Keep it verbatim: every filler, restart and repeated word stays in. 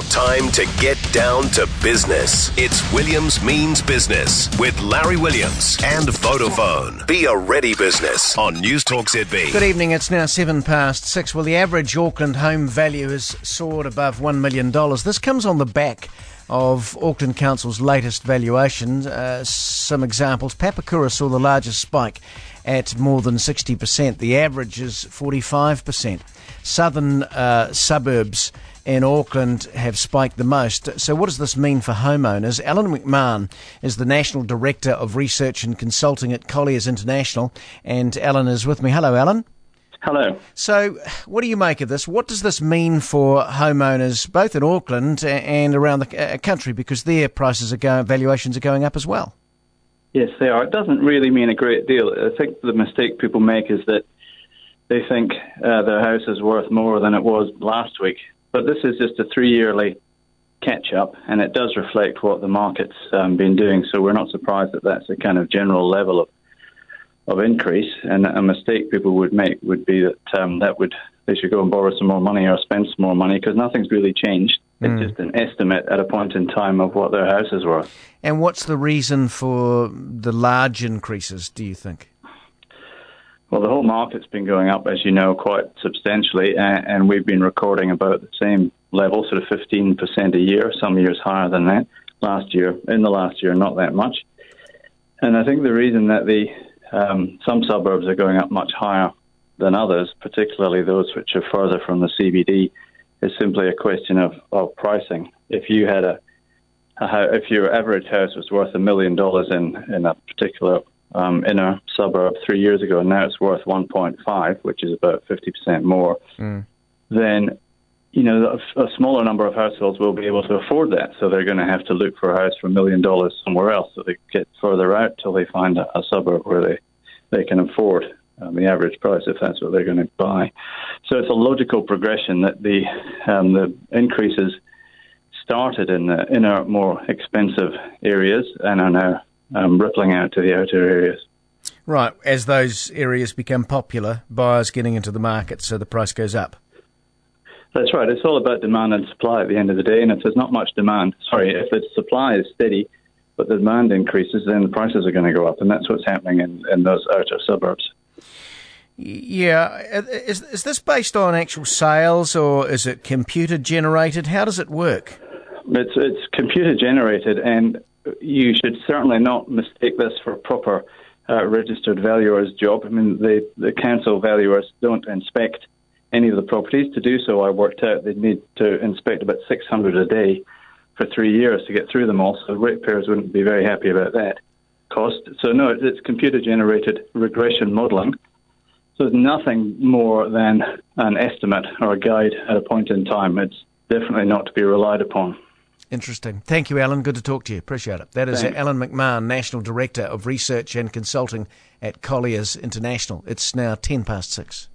Time to get down to business. It's Williams Means Business with Larry Williams and Vodafone. Be a ready business on News Talk Z B. Good evening. It's now seven past six. Well, the average Auckland home value has soared above one million dollars. This comes on the back of Auckland Council's latest valuation. Uh, some examples. Papakura saw the largest spike at more than sixty percent. The average is forty-five percent. Southern uh, suburbs in Auckland have spiked the most. So what does this mean for homeowners? Alan McMahon is the National Director of Research and Consulting at Colliers International, and Alan is with me. Hello, Alan. Hello. So what do you make of this? What does this mean for homeowners, both in Auckland and around the country, because their prices are going, valuations are going up as well? Yes, they are. It doesn't really mean a great deal. I think the mistake people make is that they think uh, their house is worth more than it was last week. But this is just a three-yearly catch-up, and it does reflect what the market's um, been doing. So we're not surprised that that's a kind of general level of of increase. And a mistake people would make would be that um, that would they should go and borrow some more money or spend some more money, because nothing's really changed. Mm. It's just an estimate at a point in time of what their house is worth. And what's the reason for the large increases, do you think? Well, the whole market's been going up, as you know, quite substantially, and, and we've been recording about the same level, sort of fifteen percent a year, some years higher than that. Last year, in the last year, not that much. And I think the reason that the um, some suburbs are going up much higher than others, particularly those which are further from the C B D, is simply a question of, of pricing. If you had a, a if your average house was worth a million dollars in in a particular Um, in a suburb three years ago, and now it's worth one point five, which is about fifty percent more, mm. then, you know, a, a smaller number of households will be able to afford that. So they're going to have to look for a house for a million dollars somewhere else, so they get further out till they find a, a suburb where they, they can afford um, the average price, if that's what they're going to buy. So it's a logical progression that the um, the increases started in the inner, more expensive areas and are now Um, rippling out to the outer areas. Right, as those areas become popular, buyers getting into the market, so the price goes up. That's right. It's all about demand and supply at the end of the day, and if there's not much demand, sorry, if the supply is steady, but the demand increases, then the prices are going to go up, and that's what's happening in, in those outer suburbs. Yeah. Is, is this based on actual sales, or is it computer-generated? How does it work? It's, it's computer-generated, and you should certainly not mistake this for a proper uh, registered valuer's job. I mean, the, the council valuers don't inspect any of the properties. To do so, I worked out they'd need to inspect about six hundred a day for three years to get through them all, so ratepayers wouldn't be very happy about that cost. So no, it's computer-generated regression modelling. So it's nothing more than an estimate or a guide at a point in time. It's definitely not to be relied upon. Interesting. Thank you, Alan. Good to talk to you. Appreciate it. That is Thanks. Alan McMahon, National Director of Research and Consulting at Colliers International. It's now ten past six.